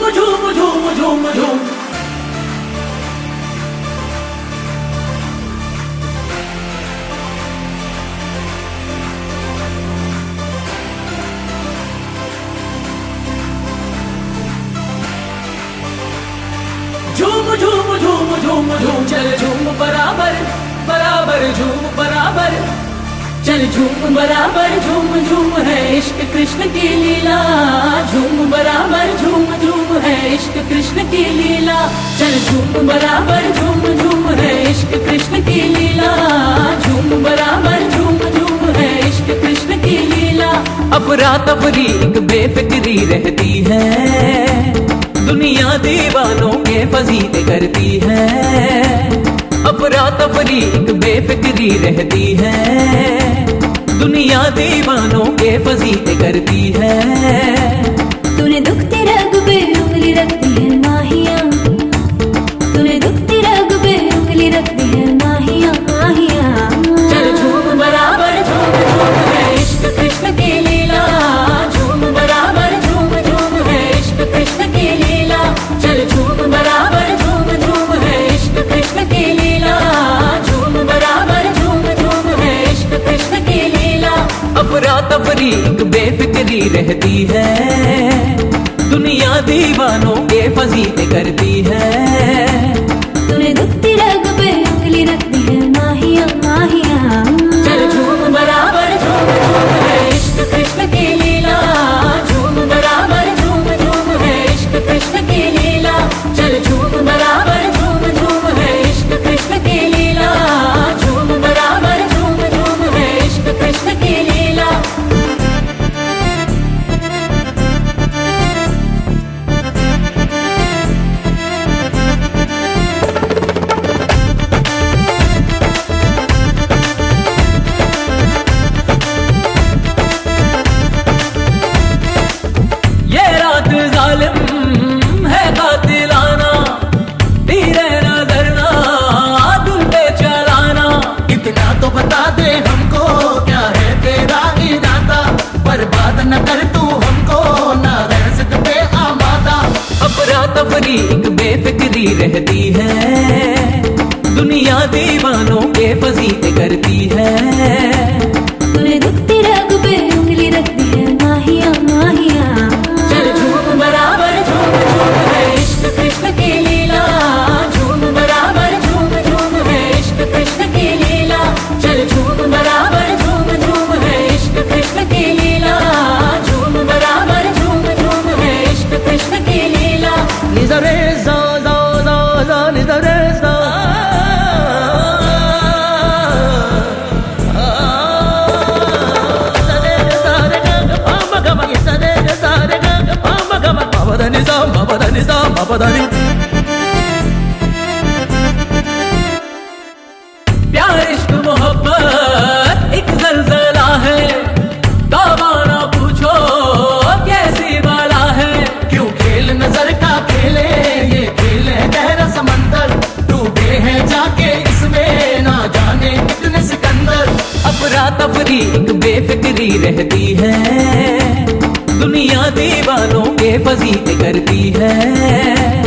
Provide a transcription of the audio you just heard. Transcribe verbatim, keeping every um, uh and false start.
झूम झूम झूम झूम झूम झूम झूम झूम झूम चल झूम बराबर बराबर झूम बराबर चल झूम बराबर झूम झूम है इश्क कृष्ण की लीला झूम बराबर झूम झूम है इश्क कृष्ण की लीला चल झूम बराबर झूम झूम है इश्क कृष्ण की लीला झूम बराबर झूम झूम है इश्क कृष्ण की लीला। अफरा तफरी एक बेफिक्री रहती है, दुनिया दीवानों के फजीले करती है। अफरा तफरी एक बेफिक्री रहती है, दुनिया दीवानों के फजीले करती है। तूने दुखते रग पे उंगली रखती है माहिया, तूने दुखते रग पे उंगली रखती है माहिया माहिया। चल झूम बराबर झूम झूम है इश्क कृष्ण की लीला झूम बराबर झूम झूम है इश्क कृष्ण की लीला चल झूम बराबर झूम झूम है इश्क कृष्ण की लीला झूम बराबर झूम झूम है इश्क कृष्ण की लीला। अफरा तफरी एक बेफिक्री रहती है, दुनिया दीवानों के फजीले करती है। तूने दुखती रग पे उंगली रखती है माहिया माहिया। चल झूम बराबर झूम झूम है इश्क कृष्ण की लीला झूम बराबर झूम झूम है इश्क कृष्ण की लीला चल झूम बराबर झूम झूम है इश्क कृष्ण की लीला झूम बराबर झूम झूम है इश्क कृष्ण की लीला। ये रात जालिम है कातिलाना, तीरे नजर ना दिल पे चलाना। इतना तो बता दे हमको क्या है तेरा इरादा, बर्बाद न कर तू हमको ना रह सकते आमादा। अफरा तफरी एक बेफिक्री रहती है, दुनिया दीवानों के फजीले करती है। तूने दुखती रग पे उंगली रखती है माहिया माहिया। चल झूम बराबर झूम झूम है इश्क कृष्ण की लीला झूम बराबर झूम झूम है इश्क कृष्ण की लीला चल झूम बराबर झूम झूम है इश्क कृष्ण की लीला झूम बराबर झूम झूम है इश्क कृष्ण की लीला। निजरे जा जा जा जा निजरे जा निजाम बाबा निजाम बाबा दानी। प्यार इश्क मोहब्बत एक जलजला है, दावा ना पूछो कैसी बाला है। क्यों खेल नजर का खेले ये खेल है गहरा समंदर, डूबे हैं जाके इसमें ना जाने कितने सिकंदर। अफरा तफरी एक बेफिक्री रहती है, दुनिया दीवानों के फजीले करती है।